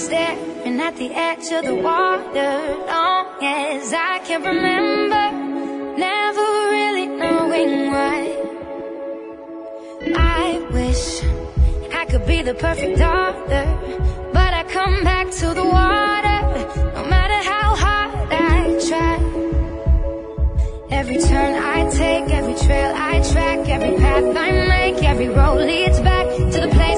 staring at the edge of the water. Long as I can remember, never really knowing why. I wish I could be the perfect daughter, but I come back to the water, no matter how hard I try. Every turn I take, every trail I track, every path I make, every road leads back to the place